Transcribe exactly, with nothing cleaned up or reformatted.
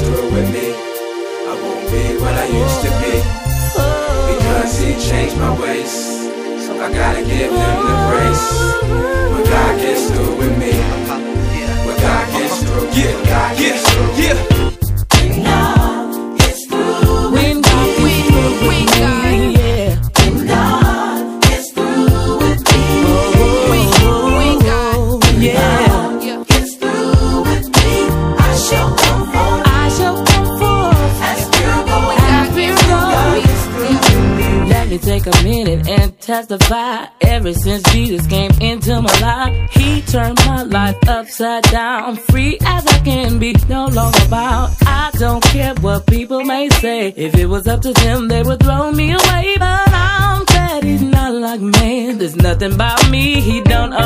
through with me, I won't be what I used to be. Because he changed my ways, so I gotta give him the grace. When God gets through with me, when God gets through, yeah, when God gets through, yeah. When God gets through with me, when God gets through with me, when God gets through with me, I shall come forth, I shall come forth as pure gold, as pure gold. Let me take a minute and testify. Ever since Jesus came into my life, he turned my life upside down. Free as I can be, no longer bound. I don't care what people may say. If it was up to them, they would throw me away. But I'm glad he's not like man. There's nothing about me he don't